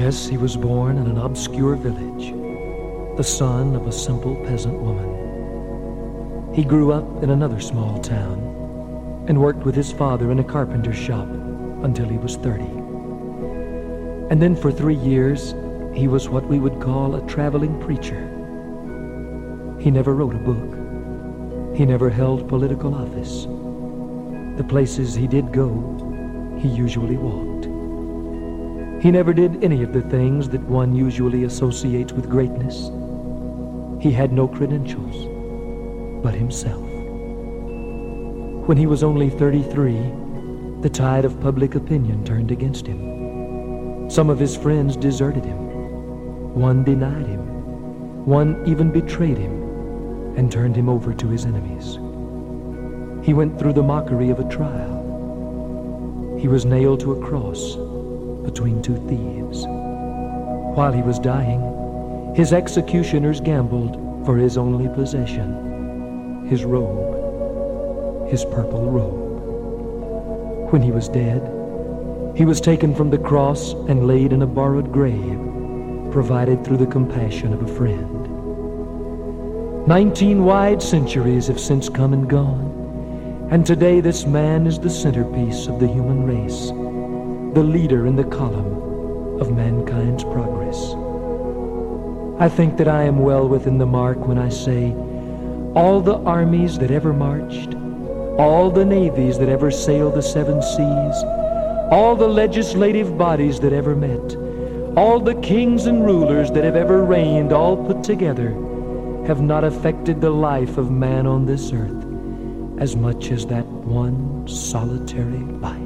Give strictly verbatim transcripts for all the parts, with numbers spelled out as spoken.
Yes, he was born in an obscure village, the son of a simple peasant woman. He grew up in another small town and worked with his father in a carpenter's shop until he was thirty. And then for three years, he was what we would call a traveling preacher. He never wrote a book. He never held political office. The places he did go, he usually walked. He never did any of the things that one usually associates with greatness. He had no credentials but himself. When he was only thirty-three, the tide of public opinion turned against him. Some of his friends deserted him. One denied him. One even betrayed him and turned him over to his enemies. He went through the mockery of a trial. He was nailed to a cross between two thieves. While he was dying, his executioners gambled for his only possession, his robe, his purple robe. When he was dead, he was taken from the cross and laid in a borrowed grave, provided through the compassion of a friend. Nineteen wide centuries have since come and gone, and today this man is the centerpiece of the human race, the leader in the column of mankind's progress. I think that I am well within the mark when I say, all the armies that ever marched, all the navies that ever sailed the seven seas, all the legislative bodies that ever met, all the kings and rulers that have ever reigned, all put together, have not affected the life of man on this earth as much as that one solitary life.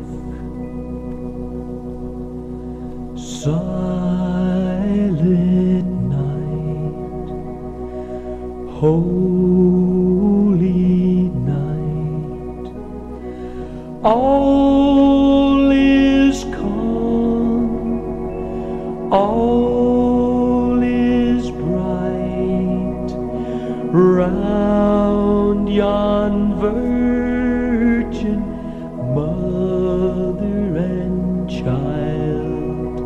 Silent night, holy night, all is calm, all is bright, round yon virgin mother and child,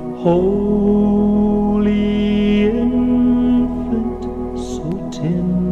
holy infant so tender.